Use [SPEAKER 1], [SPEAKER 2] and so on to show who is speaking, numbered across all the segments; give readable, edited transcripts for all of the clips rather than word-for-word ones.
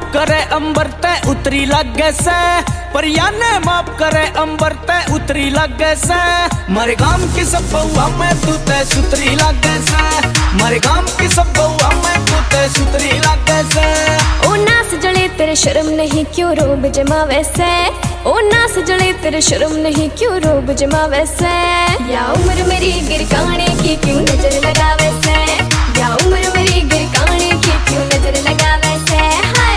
[SPEAKER 1] करे अंबर ते उतरी लागे से, परिया ने माफ करे अंबर ते उतरी लागे से। मारे गाम की सब बउआ में तू ते सुतरी लागे से, मारे गाम की सब बउआ में तू ते सुतरी लागे से।
[SPEAKER 2] ओ नास जले तेरे शर्म नहीं क्यों रोब जमावे से, ओ नास जले तेरे शर्म नहीं क्यों रोब जमावे से। या उम्र मेरी गिरकाने की क्यों नजर लगावे से, या उम्र मेरी गिरकाने की क्यों नजर लगावे से। हाय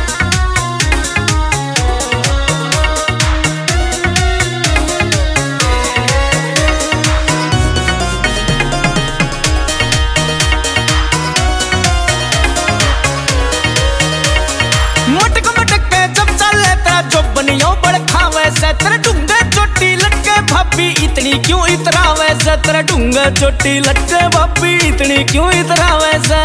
[SPEAKER 1] मटक मटक के जब चले तेरा जो बनियो बड़ खावे से। तेरे ढूंगे चोटी लटके भाभी इतनी क्यों इतरावे से, तेरे ढूंगे चोटी लटके भाभी इतनी क्यों इतरावे से।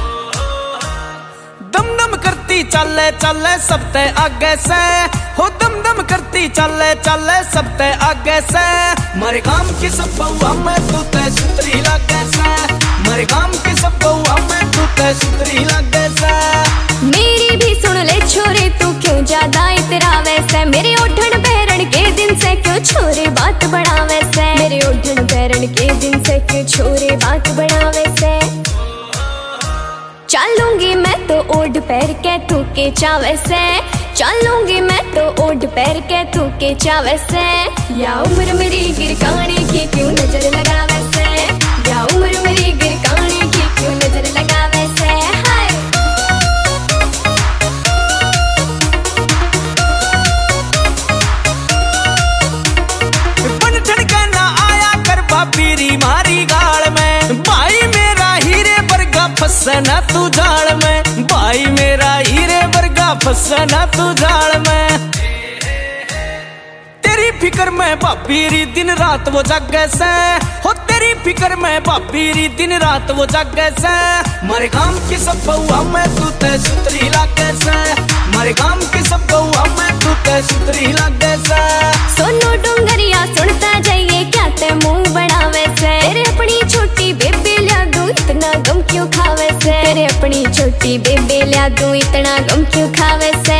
[SPEAKER 1] दम दम करती चले चले सब ते आगे से, हो दम दम करती चले चले सब ते आगे से। मारे गाम की सब बउआ में तू ते सुतरी लागे से, मारे गाम की सब बउआ में तू ते सुतरी लागे से।
[SPEAKER 2] मेरी भी सुन ले छोरे तू क्यों ज्यादा इतरावे से, मेरे ओढ़न पैरण के दिन से क्यों छोरे बात बढ़ावे से, मेरे ओढ़न पैरण के दिन से क्यों छोरे बात बढ़ावे से। चलूंगी मैं तो ओढ़ पैर के तू के चावे से, चलूंगी मैं तो ओढ़ पैर के तू के चावे से। या उम्र मेरी गिरकाने की क्यों नजर लगावे से, या उम्र मेरी गिरकाने की क्यों नजर लगावे से। हाय
[SPEAKER 1] बन ठड़के ना आया कर भाभी मारी गाल में, भाई मेरा हीरे वर्गा फंसे ना तू जाल में, भाई मेरा हीरे वर्गा फंसे ना तू जाल में। तेरी फिक्र में भाभी री दिन रात वो जागे से, हो तेरी फिक्र में भाभी री दिन रात वो जागे से। मारे गाम की सब बउआ में तू ते सुतरी लागे से, मारे गाम की सब बउआ में तू ते सुतरी लागे से।
[SPEAKER 2] सोनू डोंगरिया सुनता जाइए क्या ते मुंह बढ़ावे से, तेरे अपनी छोटी बेबे ल्या दूं इतना गम क्यों खावे से, तेरे अपनी छोटी बेबे ल्या दूं इतना गम क्यों खावे से।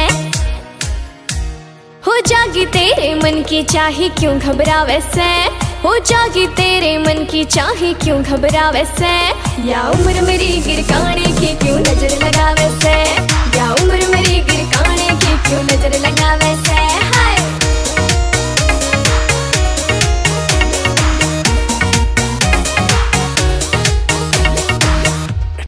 [SPEAKER 2] हो जागी तेरे मन की चाही क्यों घबरावे से, हो जागी तेरे मन की चाही क्यों घबरावे से। या उम्र मेरी गिरकाने